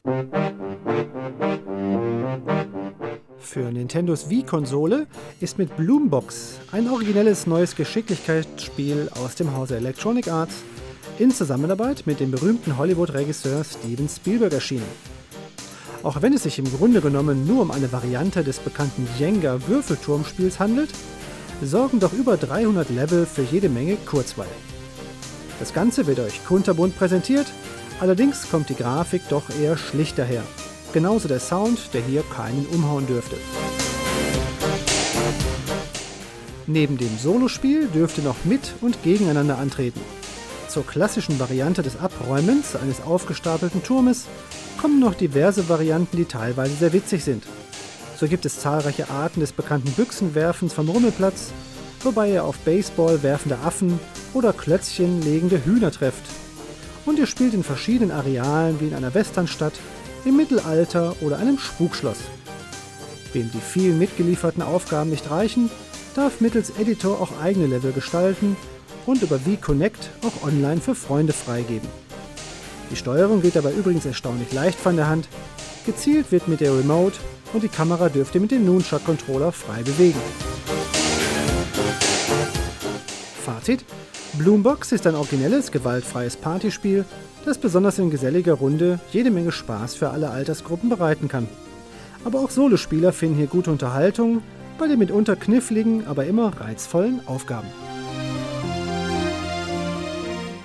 Für Nintendos Wii-Konsole ist mit Bloombox ein originelles neues Geschicklichkeitsspiel aus dem Hause Electronic Arts in Zusammenarbeit mit dem berühmten Hollywood-Regisseur Steven Spielberg erschienen. Auch wenn es sich im Grunde genommen nur um eine Variante des bekannten Jenga-Würfelturmspiels handelt, sorgen doch über 300 Level für jede Menge Kurzweil. Das Ganze wird euch kunterbunt präsentiert, allerdings kommt die Grafik doch eher schlicht daher. Genauso der Sound, der hier keinen umhauen dürfte. Neben dem Solospiel dürft ihr noch mit und gegeneinander antreten. Zur klassischen Variante des Abräumens eines aufgestapelten Turmes kommen noch diverse Varianten, die teilweise sehr witzig sind. So gibt es zahlreiche Arten des bekannten Büchsenwerfens vom Rummelplatz, wobei ihr auf Baseball werfende Affen oder Klötzchen legende Hühner trefft. Und ihr spielt in verschiedenen Arealen wie in einer Westernstadt, im Mittelalter oder einem Spukschloss. Wem die vielen mitgelieferten Aufgaben nicht reichen, darf mittels Editor auch eigene Level gestalten und über Wii Connect auch online für Freunde freigeben. Die Steuerung geht dabei übrigens erstaunlich leicht von der Hand, gezielt wird mit der Remote und die Kamera dürft ihr mit dem Nunchuck-Controller frei bewegen. Fazit: Bloombox ist ein originelles, gewaltfreies Partyspiel, das besonders in geselliger Runde jede Menge Spaß für alle Altersgruppen bereiten kann. Aber auch Solospieler finden hier gute Unterhaltung bei den mitunter kniffligen, aber immer reizvollen Aufgaben.